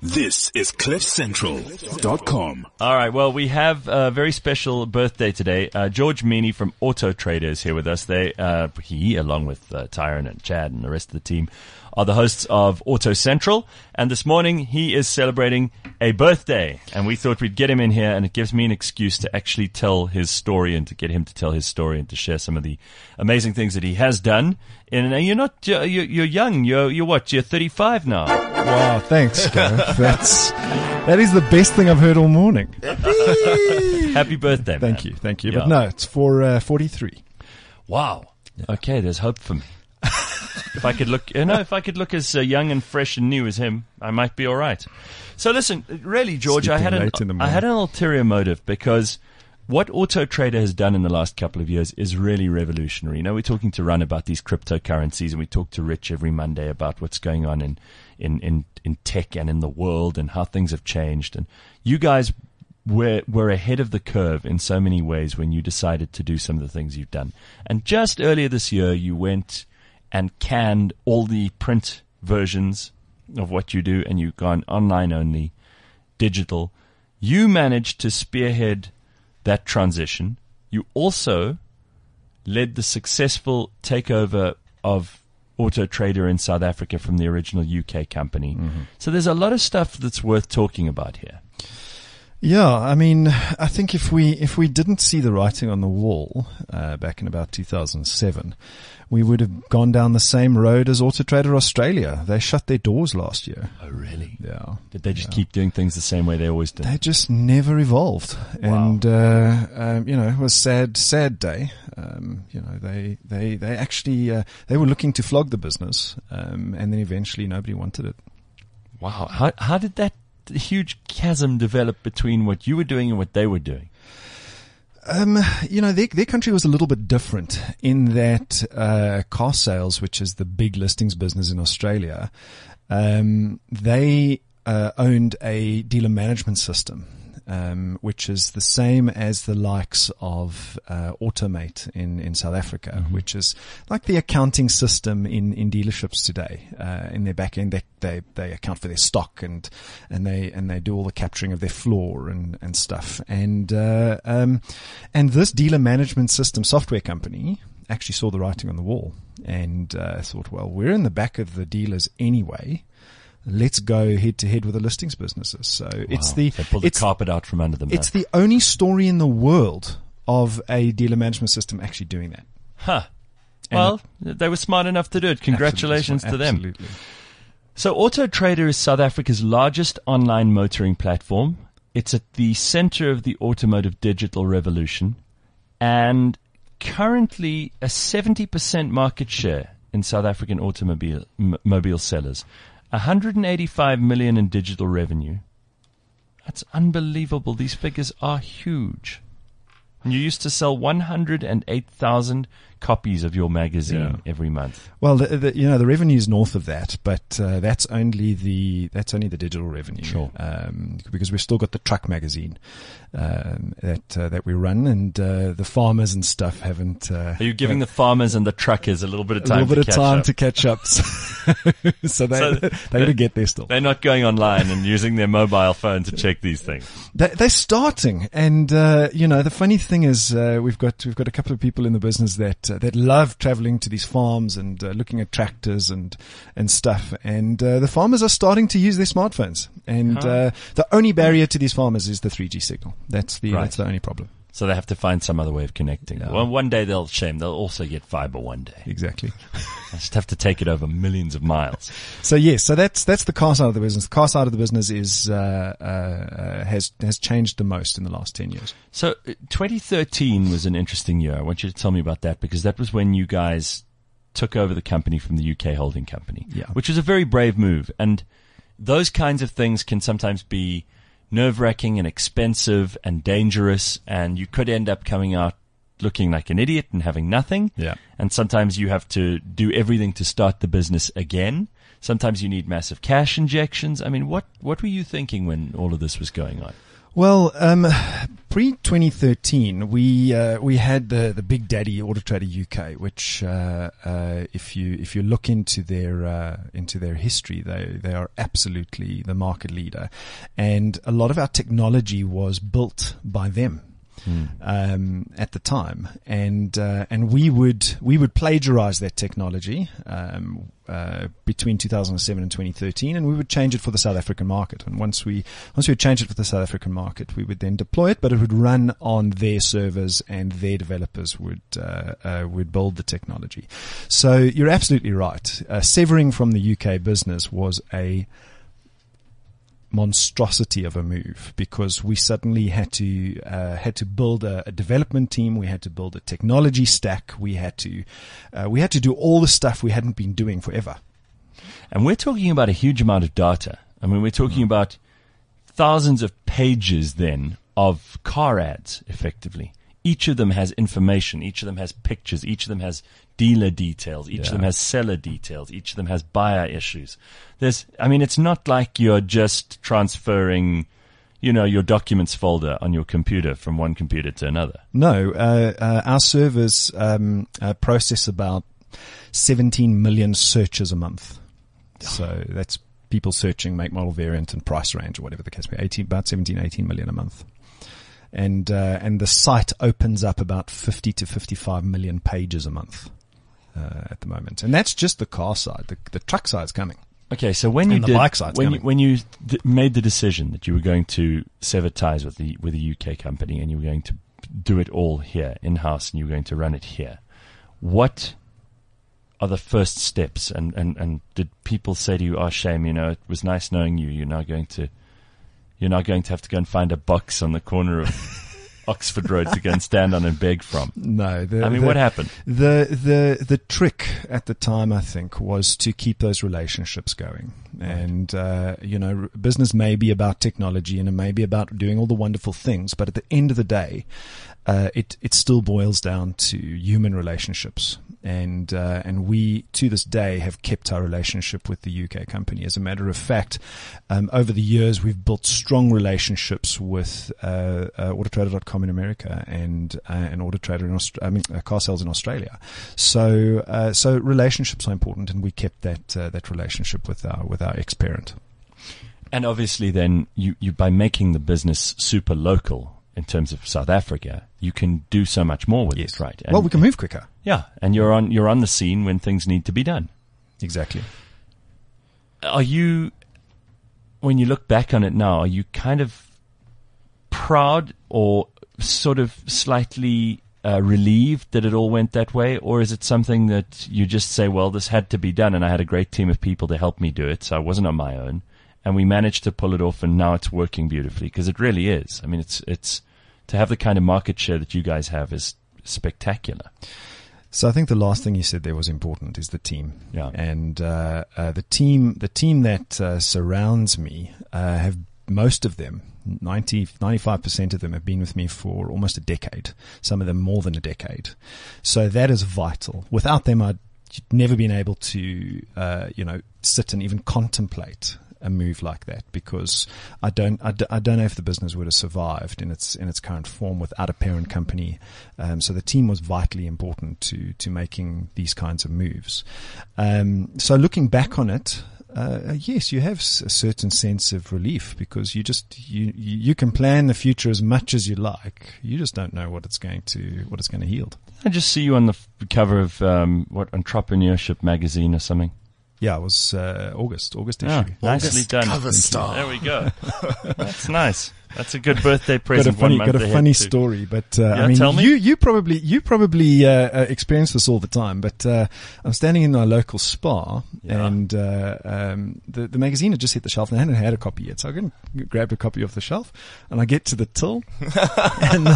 This is CliffCentral.com. All right, well, we have a very special birthday today. George Meany from Auto Trader is here with us. He, along with Tyron and Chad and the rest of the team, are the hosts of Auto Central. And this morning, he is celebrating a birthday. And we thought we'd get him in here, and it gives me an excuse to actually tell his story and to get him to tell his story and to share some of the amazing things that he has done. And you're young. You're what? You're 35 now. Wow, thanks, Gareth. That is the best thing I've heard all morning. Happy birthday, man. Thank you. Yeah. But no, it's for 43. Wow. Yeah. Okay, there's hope for me. If I could look as young and fresh and new as him, I might be all right. So listen, really, George, I had an ulterior motive because what Auto Trader has done in the last couple of years is really revolutionary. You know, we're talking to Run about these cryptocurrencies, and we talk to Rich every Monday about what's going on in tech and in the world and how things have changed. And you guys were ahead of the curve in so many ways when you decided to do some of the things you've done. And just earlier this year, you went and canned all the print versions of what you do, and you've gone online only, digital. You managed to spearhead that transition. You also led the successful takeover of Auto Trader in South Africa from the original UK company. Mm-hmm. So there's a lot of stuff that's worth talking about here. Yeah, I mean, I think if we didn't see the writing on the wall back in about 2007, we would have gone down the same road as Auto Trader Australia. They shut their doors last year. Oh, really? Yeah. Did they just keep doing things the same way they always did? They just never evolved. Wow. And, it was sad day. They actually, they were looking to flog the business. And then eventually nobody wanted it. Wow. How did that huge chasm develop between what you were doing and what they were doing? Their country was a little bit different in that car sales, which is the big listings business in Australia, they owned a dealer management system, which is the same as the likes of Automate in South Africa, mm-hmm. which is like the accounting system in dealerships today. In their back end, they account for their stock and they do all the capturing of their floor and stuff. And this dealer management system software company actually saw the writing on the wall and thought, well, we're in the back of the dealers anyway. Let's go head to head with the listings businesses. So they pulled the carpet out from under them. It's the only story in the world of a dealer management system actually doing that. Huh. Well, they were smart enough to do it. Congratulations to them. Absolutely. So Auto Trader is South Africa's largest online motoring platform. It's at the center of the automotive digital revolution and currently a 70% market share in South African automobile sellers. 185 million in digital revenue. That's unbelievable. These figures are huge. And you used to sell 108,000 copies of your magazine every month. Well, the revenue is north of that, but that's only the digital revenue. Sure. Because we've still got the truck magazine that we run, and the farmers and stuff haven't. Are you giving the farmers and the truckers a little bit of time? To catch up. So they're going to get there still. They're not going online and using their mobile phone to check these things. They're starting, and the funny thing is we've got a couple of people in the business that love traveling to these farms and looking at tractors and stuff. And the farmers are starting to use their smartphones. And the only barrier to these farmers is the 3G signal. That's the only problem. So they have to find some other way of connecting. Yeah. Well, one day they'll also get fiber one day. Exactly. They just have to take it over millions of miles. So yes, so that's the car side of the business. The car side of the business is has changed the most in the last 10 years. So 2013 was an interesting year. I want you to tell me about that because that was when you guys took over the company from the UK holding company, which was a very brave move. And those kinds of things can sometimes be nerve-wracking and expensive and dangerous, and you could end up coming out looking like an idiot and having nothing. Yeah. And sometimes you have to do everything to start the business again. Sometimes you need massive cash injections. I mean, what were you thinking when all of this was going on? Well, Pre-2013, we had the Big Daddy Autotrader UK, which if you look into their history, they are absolutely the market leader, and a lot of our technology was built by them. At the time, and we would plagiarize that technology between 2007 and 2013, and we would change it for the South African market. And once we had changed it for the South African market, we would then deploy it, but it would run on their servers, and their developers would build the technology. So you're absolutely right. Severing from the UK business was a monstrosity of a move, because we suddenly had to build a development team. We had to build a technology stack. We had to do all the stuff we hadn't been doing forever. And we're talking about a huge amount of data. I mean, we're talking about thousands of pages then of car ads, effectively. Each of them has information. Each of them has pictures. Each of them has dealer details. Each of them has seller details. Each of them has buyer issues. It's not like you're just transferring, your documents folder on your computer from one computer to another. No, our servers process about 17 million searches a month. So that's people searching make, model, variant, and price range, or whatever the case may be. About 17, 18 million a month. And the site opens up about 50 to 55 million pages a month at the moment, and that's just the car side. The truck side's coming. Okay, so when you made the decision that you were going to sever ties with the UK company, and you were going to do it all here in house, and you were going to run it here, what are the first steps? And did people say to you, "Oh, shame, it was nice knowing you. You're not going to have to go and find a box on the corner of Oxford Road to go and stand on and beg from"? No. What happened? The trick at the time, I think, was to keep those relationships going. And, business may be about technology, and it may be about doing all the wonderful things, but at the end of the day, it still boils down to human relationships. And we, to this day, have kept our relationship with the UK company. As a matter of fact, over the years, we've built strong relationships with Autotrader.com in America and Autotrader Car Sales in Australia. So relationships are important, and we kept that relationship with our ex-parent. And obviously, then you by making the business super local in terms of South Africa, you can do so much more with it, right? And we can move quicker. Yeah, and you're on the scene when things need to be done. Exactly. Are you, when you look back on it now, are you kind of proud or sort of slightly relieved that it all went that way? Or is it something that you just say, well, this had to be done, and I had a great team of people to help me do it, so I wasn't on my own, and we managed to pull it off, and now it's working beautifully? Because it really is. I mean, it's to have the kind of market share that you guys have is spectacular. So I think the last thing you said there was important, is the team. Yeah. And the team that surrounds me have, most of them, 95% of them have been with me for almost a decade. Some of them more than a decade. So that is vital. Without them, I'd never been able to sit and even contemplate a move like that, because I don't know if the business would have survived in its current form without a parent company. So the team was vitally important to making these kinds of moves. So looking back on it, yes, you have a certain sense of relief, because you can plan the future as much as you like. You just don't know what it's going to yield. I just see you on the cover of Entrepreneurship magazine or something. Yeah, it was August issue. Nicely done. Cover star. There we go. That's nice. That's a good birthday present. Got a funny story, but tell me. You probably experience this all the time. But I'm standing in our local spa, and the magazine had just hit the shelf, and I hadn't had a copy yet. So I grabbed a copy off the shelf, and I get to the till, and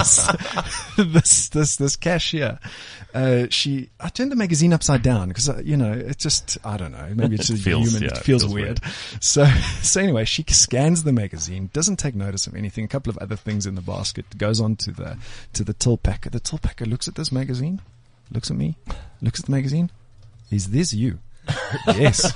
this cashier, I turned the magazine upside down because it's just, I don't know, maybe it's human. It feels weird. So anyway, she scans the magazine, doesn't take notice of anything. A couple of other things in the basket, goes on to the till packer. The till packer looks at this magazine, looks at me, looks at the magazine. Is this you? Yes.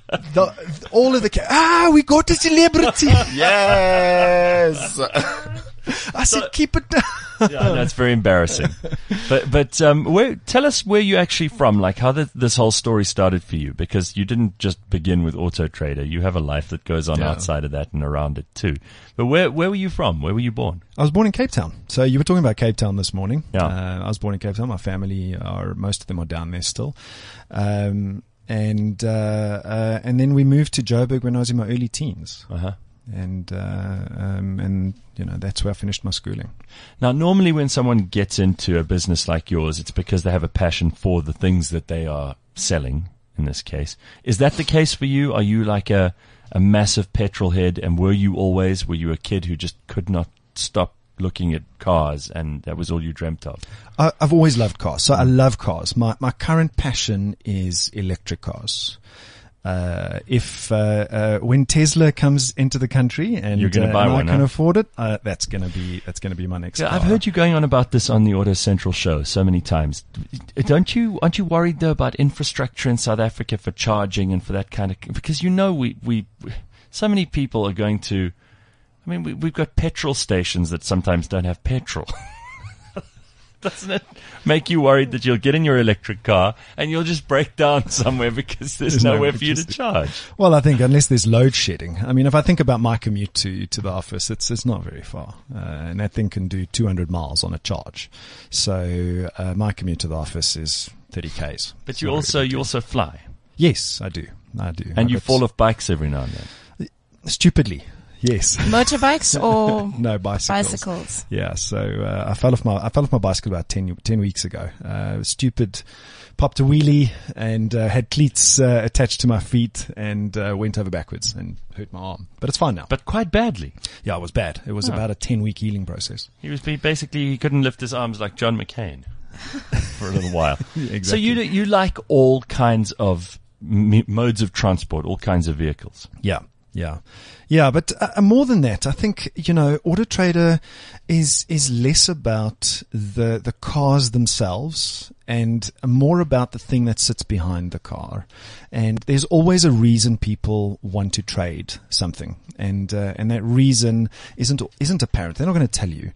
All of the we got a celebrity. Yes. I said, keep it down. Yeah, that's very embarrassing. But tell us where you're actually from, like how this whole story started for you, because you didn't just begin with Auto Trader. You have a life that goes on outside of that and around it too. But where were you from? Where were you born? I was born in Cape Town. So you were talking about Cape Town this morning. Yeah. I was born in Cape Town. My family most of them are down there still. And then we moved to Joburg when I was in my early teens. Uh-huh. And that's where I finished my schooling. Now, normally when someone gets into a business like yours, it's because they have a passion for the things that they are selling, in this case. Is that the case for you? Are you like a massive petrol head, and were you a kid who just could not stop looking at cars, and that was all you dreamt of? I've always loved cars. So I love cars. My current passion is electric cars. When Tesla comes into the country and, you're gonna buy one, I can afford it, that's gonna be my next car. I've heard you going on about this on the Auto Central show so many times. Aren't you worried though about infrastructure in South Africa for charging and for that kind of, because we so many people are going to, we've got petrol stations that sometimes don't have petrol. Doesn't it make you worried that you'll get in your electric car and you'll just break down somewhere because there's nowhere for you to charge? Well, I think unless there's load shedding. If I think about my commute to the office, it's not very far. And that thing can do 200 miles on a charge. So, my commute to the office is 30 Ks. But you also fly. Yes, I do. And you fall off bikes every now and then. Stupidly. Yes. Motorbikes or no, bicycles. Yeah. So I fell off my bicycle about 10 weeks ago. Stupid, popped a wheelie and had cleats attached to my feet and went over backwards and hurt my arm. But it's fine now. But quite badly. Yeah, it was bad. It was about a 10-week healing process. He couldn't lift his arms like John McCain for a little while. Exactly. So you like all kinds of modes of transport, all kinds of vehicles. Yeah, but more than that, I think, Auto Trader is less about the cars themselves and more about the thing that sits behind the car. And there's always a reason people want to trade something. And that reason isn't apparent. They're not going to tell you.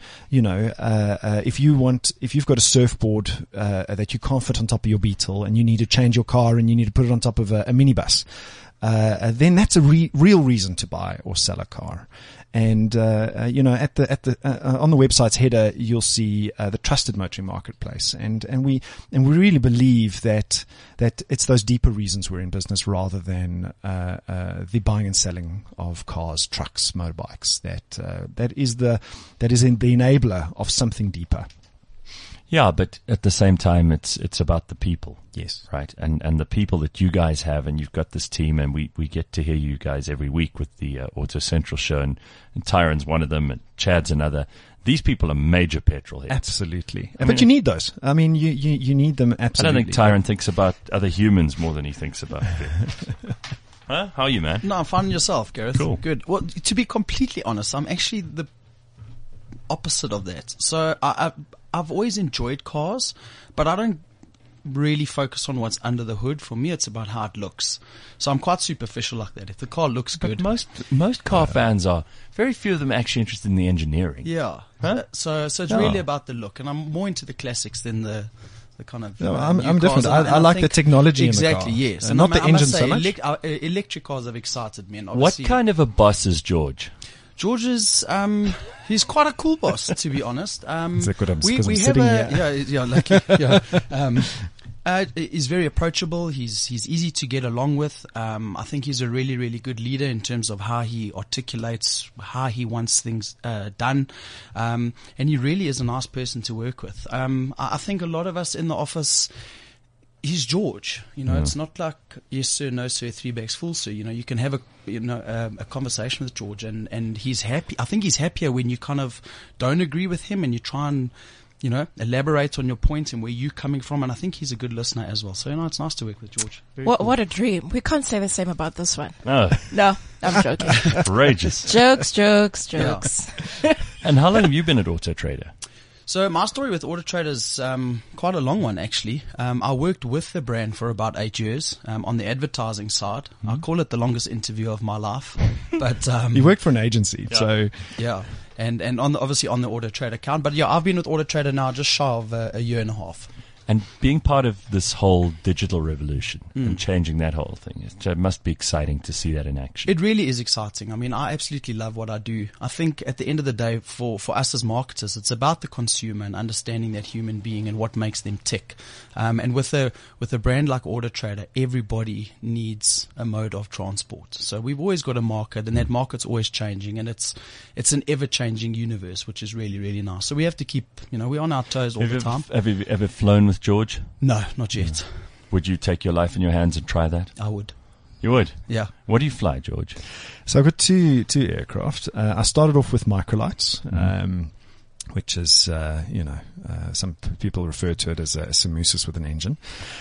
If you've got a surfboard that you can't fit on top of your Beetle and you need to change your car and you need to put it on top of a minibus, then that's a real reason to buy or sell a car. And on the website's header, you'll see the trusted motoring marketplace, and we really believe that it's those deeper reasons we're in business rather than the buying and selling of cars, trucks, motorbikes. That is the enabler of something deeper. Yeah, but at the same time, it's about the people. Yes. Right. And the people that you guys have, and you've got this team, and we get to hear you guys every week with the Auto Central show, and Tyron's one of them, and Chad's another. These people are major petrol heads. Absolutely. But you need those. You need them absolutely. I don't think Tyron thinks about other humans more than he thinks about vehicles. Huh? How are you, man? No, I'm fine yourself, Gareth. Cool. Good. Well, to be completely honest, I'm actually the opposite of that. So I've always enjoyed cars, but I don't really focus on what's under the hood. For me, it's about how it looks. So I'm quite superficial like that. If the car looks good. But most car fans are, very few of them are actually interested in the engineering. Yeah. Huh? So it's really about the look, and I'm more into the classics than the kind of. No, I'm different. I like the technology exactly, in the car. Yes, and not the engine so much. Electric cars have excited me. And what kind of a boss is George? George is, he's quite a cool boss, to be honest. Is that good? I'm we sitting have here. Lucky. Yeah. He's very approachable. He's easy to get along with. I think he's a really, really good leader in terms of how he articulates how he wants things done. And he really is a nice person to work with. I think a lot of us in the office, he's George. It's not like yes sir, no sir, 3 bags full sir. You can have a conversation with George, and he's happy. I think he's happier when you kind of don't agree with him and you try and elaborate on your point and where you're coming from. And I think he's a good listener as well. So it's nice to work with George. What a dream! We can't say the same about this one. No, I'm joking. Outrageous. Jokes. And how long have you been at Auto Trader? So my story with Autotrader is quite a long one, actually. I worked with the brand for about 8 years on the advertising side. I call it the longest interview of my life. But you worked for an agency, so yeah, and obviously on the Autotrader account. But yeah, I've been with Autotrader now just shy of a year and a half. And being part of this whole digital revolution and changing that whole thing, it must be exciting to see that in action. It really is exciting. I mean, I absolutely love what I do. I think at the end of the day, for us as marketers, it's about the consumer and understanding that human being and what makes them tick. And with a brand like Autotrader, everybody needs a mode of transport. So we've always got a market, and that market's always changing, and it's an ever-changing universe, which is really, really nice. So we have to keep, we're on our toes all the time. Have you ever flown with George? No, not yet. Would you take your life in your hands and try that? I would. You would? Yeah. What do you fly, George? So I've got two aircraft. I started off with microlights, which is, some people refer to it as a Samousas with an engine.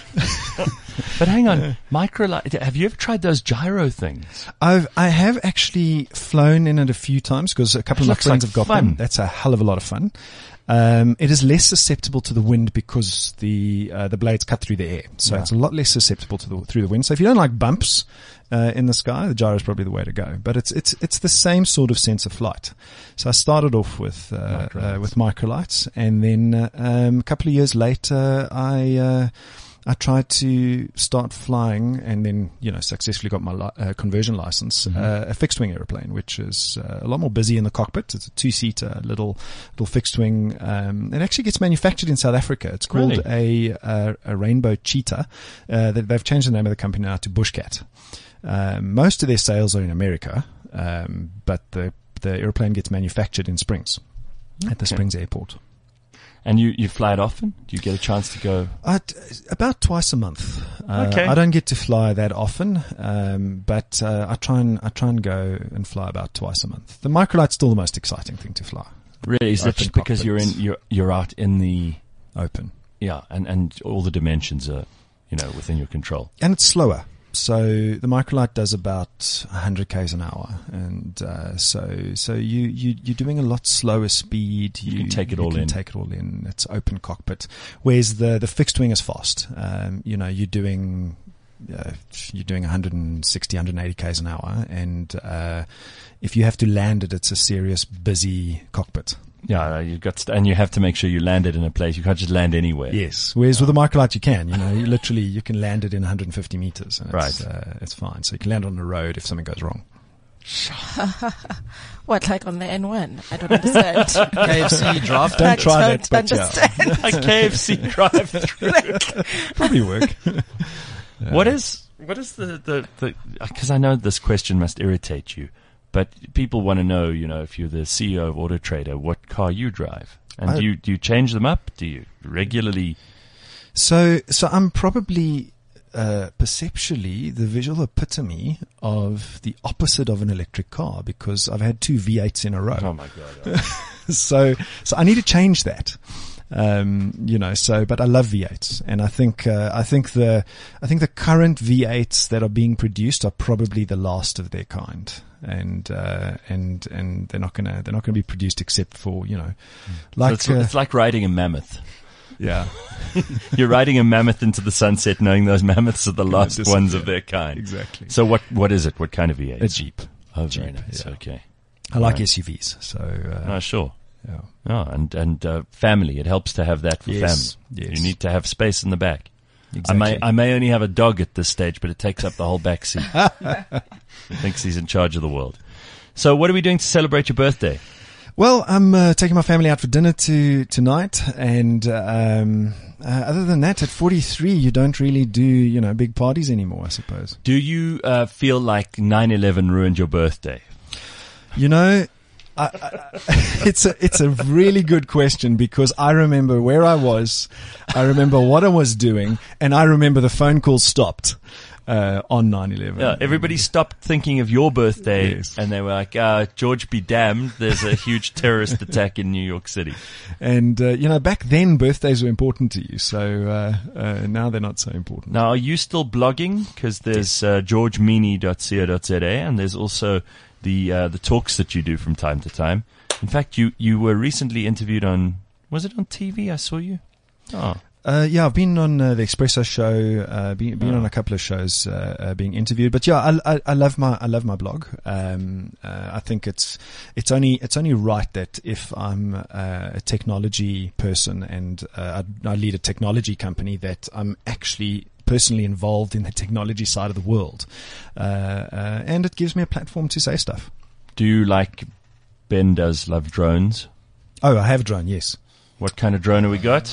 But hang on, microlight. Have you ever tried those gyro things? I have actually flown in it a few times because a couple of my friends have got them. That's a hell of a lot of fun. It is less susceptible to the wind because the blades cut through the air, so it's a lot less susceptible through the wind. So if you don't like bumps in the sky, the gyro is probably the way to go. But it's the same sort of sense of flight. So I started off with microlights, and then a couple of years later, I tried to start flying, and then successfully got my conversion license. A fixed wing airplane, which is a lot more busy in the cockpit. It's a 2-seater little fixed wing. It actually gets manufactured in South Africa. It's called a Rainbow Cheetah. They've changed the name of the company now to Bushcat. Most of their sales are in America, but the airplane gets manufactured in Springs at the Springs Airport. And you fly it often? Do you get a chance to go? About twice a month. I don't get to fly that often, but I try and go and fly about twice a month. The microlight's still the most exciting thing to fly. Really? Is that just because you're out in the open? Yeah, and all the dimensions are within your control. And it's slower. So the microlight does about 100 k's an hour, and so you're doing a lot slower speed. You can take it all in. It's open cockpit, whereas the fixed wing is fast. You're doing 160, 180 k's an hour, and if you have to land it, it's a serious busy cockpit. Yeah, and you have to make sure you land it in a place. You can't just land anywhere. Yes. Whereas with a microlight, you can. You can land it in 150 meters, and it's fine. So you can land on the road if something goes wrong. What, like on the N1? I don't understand. KFC drive. Don't try that, but a KFC drive-through probably work. What is the? Because I know this question must irritate you. But people want to know, if you're the CEO of Autotrader, what car you drive. And do you change them up? Do you regularly? So I'm probably, perceptually the visual epitome of the opposite of an electric car, because I've had 2 V8s in a row. Oh my God. So I need to change that. But I love V8s, and I think the current V8s that are being produced are probably the last of their kind. And they're not gonna be produced except for, So it's like riding a mammoth. Yeah. You're riding a mammoth into the sunset knowing those mammoths are the last ones of their kind. Exactly. So what is it? What kind of V8? A Jeep. Oh, very nice. Yeah. Okay. I like SUVs. So, sure. Yeah. Oh, and family. It helps to have that for family. Yes. You need to have space in the back. Exactly. I may only have a dog at this stage, but it takes up the whole back seat. He thinks he's in charge of the world. So what are we doing to celebrate your birthday? Well, I'm taking my family out for dinner tonight, and other than that, at 43, you don't really do big parties anymore, I suppose. Do you feel like 9/11 ruined your birthday? It's a really good question, because I remember where I was, I remember what I was doing, and I remember the phone call stopped on 9/11. Yeah, everybody stopped thinking of your birthday, Yes. and they were like, George be damned, there's a huge terrorist attack in New York City. And, back then birthdays were important to you, so now they're not so important. Now, are you still blogging? Because there's georgemeany.co.za, and there's also the talks that you do from time to time. In fact, you were recently interviewed on Was it on TV? I saw you. Oh. Yeah, I've been on the Expresso show, been on a couple of shows, being interviewed. But yeah, I love my blog. I think it's only right that if I'm a technology person and I lead a technology company, that I'm actually personally involved in the technology side of the world, and it gives me a platform to say stuff. Do you, like Ben does, love drones? Oh, I have a drone, yes. What kind of drone have we got?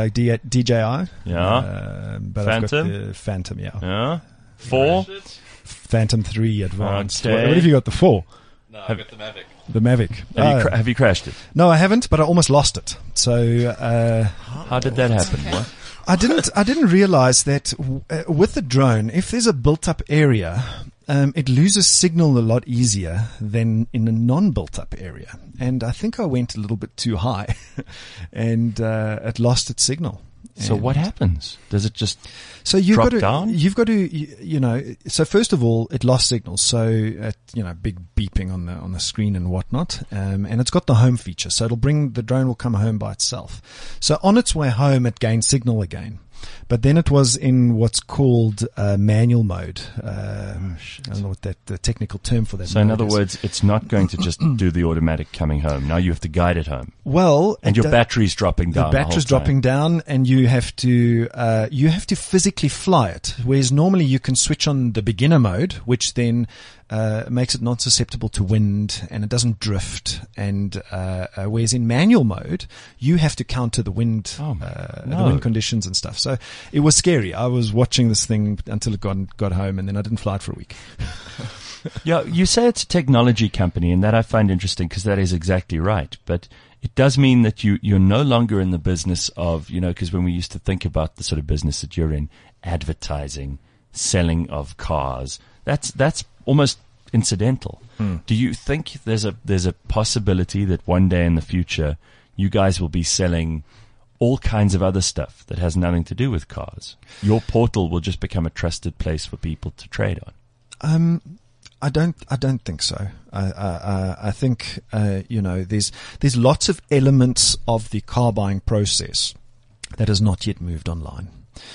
DJI. Yeah. But Phantom? I've got the Phantom, yeah. Yeah. 4? Phantom 3 Advanced. Okay. What have you got, the 4? No, I got the Mavic. The Mavic. Have you crashed it? No, I haven't, but I almost lost it. So, how did that happen? Okay. What? I didn't realize that with the drone, if there's a built-up area, it loses signal a lot easier than in a non-built-up area. And I think I went a little bit too high, and it lost its signal. So And what happens? Does it just you've drop got to, down? You've got to, so first of all, it lost signal. So, big beeping on the screen and whatnot. And it's got the home feature. So the drone will come home by itself. So on its way home, it gained signal again. But then it was in what's called manual mode. I don't know what the technical term for that. So in mode other is. words, it's not going to just do the automatic coming home. Now you have to guide it home. Well, And your battery's dropping down. The battery's dropping down, and you have to physically fly it. Whereas normally you can switch on the beginner mode, which then makes it not susceptible to wind and it doesn't drift. And whereas in manual mode, you have to counter the wind, the wind conditions and stuff. So it was scary. I was watching this thing until it got home, and then I didn't fly it for a week. Yeah, you say it's a technology company, and that I find interesting because that is exactly right. But it does mean that you're no longer in the business of, because when we used to think about the sort of business that you're in, advertising, selling of cars, that's almost incidental. Do you think there's a possibility that one day in the future you guys will be selling all kinds of other stuff that has nothing to do with cars? Your portal will just become a trusted place for people to trade on. I don't think so. I think there's lots of elements of the car buying process that has not yet moved online.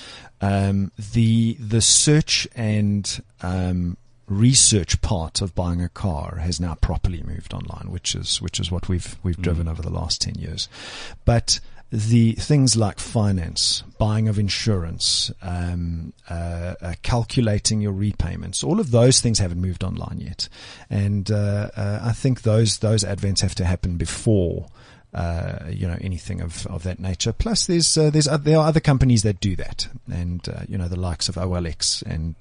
The search and research part of buying a car has now properly moved online, which is what we've driven over the last 10 years. But the things like finance, buying of insurance, calculating your repayments, all of those things haven't moved online yet. And I think those advents have to happen before anything of that nature. Plus, there are other companies that do that, and the likes of OLX and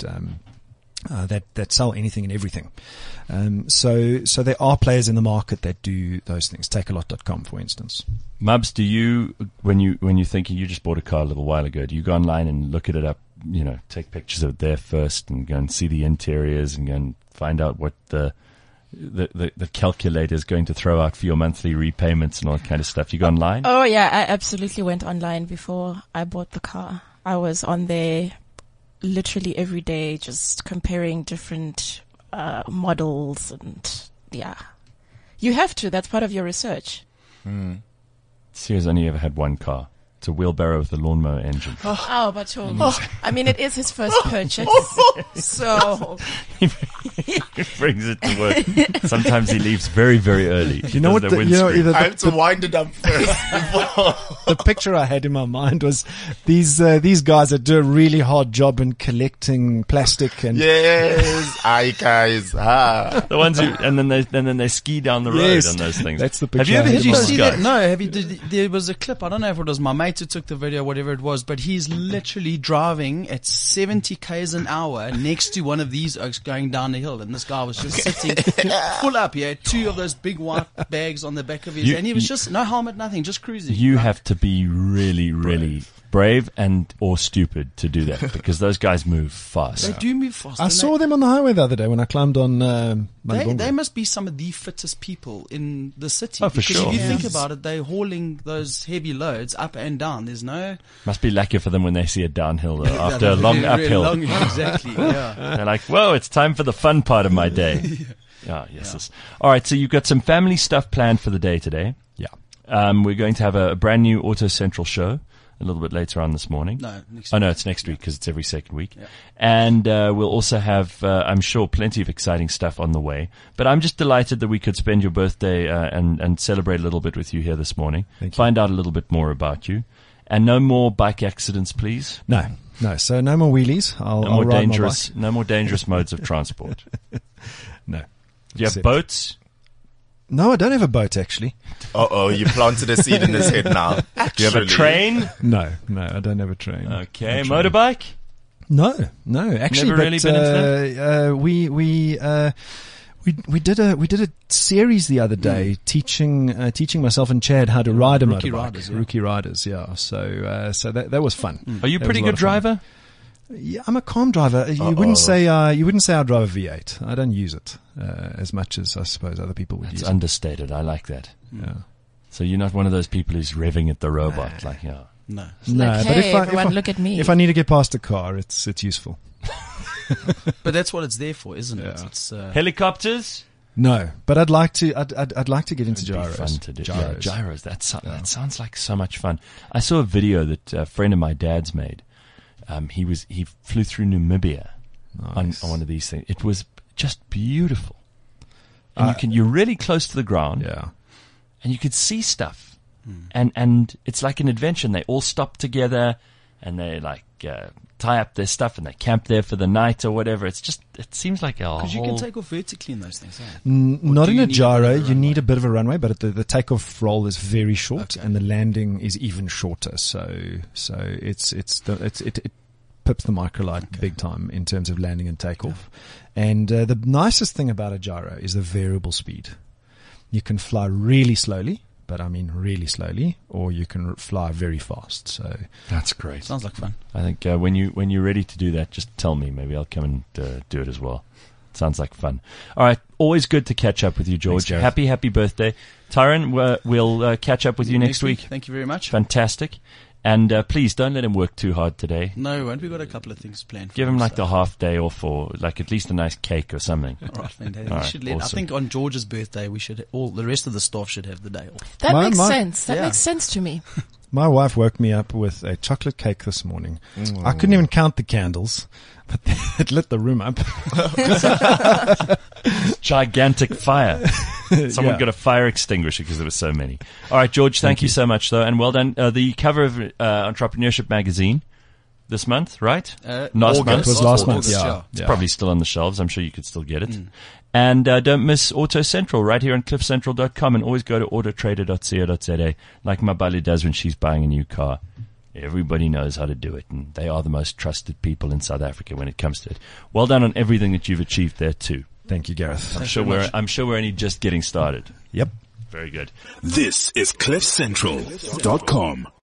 that sell anything and everything. So there are players in the market that do those things. Takealot.com, for instance. Mubs, do you, when you're thinking you just bought a car a little while ago, do you go online and look at it up, take pictures of it there first and go and see the interiors and go and find out what the calculator is going to throw out for your monthly repayments and all that kind of stuff? You go online? Oh yeah, I absolutely went online before I bought the car. I was on there literally every day, just comparing different models, and yeah, you have to. That's part of your research. Sears only ever had one car. It's a wheelbarrow with a lawnmower engine. Oh, but I mean, it is his first purchase, so He brings it to work. Sometimes he leaves very, very early. You know what? I have to wind it up first. The picture I had in my mind was these guys that do a really hard job in collecting plastic and Yes, hi guys. The ones who and then they ski down the road Yes, on those things. that's the Have picture you I ever had hit in these mind. See guys? that? No, there was a clip. I don't know if it was my mate who took the video, whatever it was, but he's literally driving at 70 k's an hour next to one of these oaks going down the hill, and this guy was just sitting full up. He had two of those big white bags on the back of his, and he was just no helmet, nothing, just cruising. You have to be really, really brave and or stupid to do that because those guys move fast. They do move fast. I saw them on the highway the other day when I climbed on They must be some of the fittest people in the city. Oh, for because sure. if you think about it, they're hauling those heavy loads up and down. There's no... Must be lucky for them when they see a downhill though, after a long uphill. Exactly, yeah. They're like, whoa, it's time for the fun part of my day. Yes. All right, so you've got some family stuff planned for the day today. Yeah. We're going to have a brand new Auto Central show a little bit later on this morning. No, next Oh, week. no, it's next week because it's every second week. Yeah. And we'll also have, I'm sure, plenty of exciting stuff on the way. But I'm just delighted that we could spend your birthday and celebrate a little bit with you here this morning. Thank you. Find out a little bit more about you. And no more bike accidents, please. No. So no more wheelies. I'll ride my bike. No more dangerous modes of transport. No. Do you have Except- boats? No, I don't have a boat actually. You planted a seed in his head now. Do you have a train? No, I don't have a train. Okay, No train. motorbike? No, actually, Never really been into that. We did a series the other day teaching myself and Chad how to ride a Rookie motorbike. riders, yeah. Rookie riders, yeah. So that was fun. Are you a That pretty was a good lot of fun. driver? Yeah, I'm a calm driver. You wouldn't say I drive a V8. I don't use it as much as I suppose other people would It's use it. understated. I like that. Yeah. So you're not one of those people who's revving at the robot, like, yeah. No. No, like, but hey, everyone, look at me. If I need to get past a car, it's useful. But that's what it's there for, isn't it? Yeah. It's Helicopters? No, but I'd like to. I'd like to get into It'd be gyros. fun to do. Gyros. Yeah, gyros. That sounds like so much fun. I saw a video that a friend of my dad's made. He flew through Namibia Nice. on one of these things. It was just beautiful. And you're really close to the ground, Yeah. and you could see stuff. And it's like an adventure. And they all stop together, and they like tie up their stuff, and they camp there for the night or whatever. It seems like a whole. because you can take off vertically in those things. Eh? Not do in you a need a gyro. bit of a You need runway? a bit of a runway, but the takeoff roll is very short, Okay. and the landing is even shorter. So it pips the microlight big time in terms of landing and takeoff. And the nicest thing about a gyro is the variable speed. You can fly really slowly, but I mean really slowly, or you can fly very fast. So That's great. Sounds like fun. I think when you're ready to do that, just tell me. Maybe I'll come and do it as well. Sounds like fun. All right, always good to catch up with you, George. Thanks, Gareth. Happy birthday, Tyron. We'll catch up with you next week. Thank you very much. Fantastic. And please don't let him work too hard today. No, won't we got a couple of things planned for Give him like so. the half day off, or like at least a nice cake or something. All right, fantastic. All We right, should I awesome. think on George's birthday, we should all the rest of the staff should have the day off. that My- makes my- sense. That yeah. makes sense to me. my wife woke me up with a chocolate cake this morning. I couldn't even count the candles, but it lit the room up. Gigantic fire. Someone Yeah. got a fire extinguisher because there were so many. All right, George, thank you so much, though, and well done. The cover of Entrepreneurship Magazine this month, right? Last month. It was last month, August, yeah. It's probably still on the shelves. I'm sure you could still get it. And don't miss Auto Central right here on cliffcentral.com, and always go to autotrader.co.za like my buddy does when she's buying a new car. Everybody knows how to do it, and they are the most trusted people in South Africa when it comes to it. Well done on everything that you've achieved there too. Thank you, Gareth. I'm sure we're only just getting started. Yep. Very good. This is CliffCentral.com.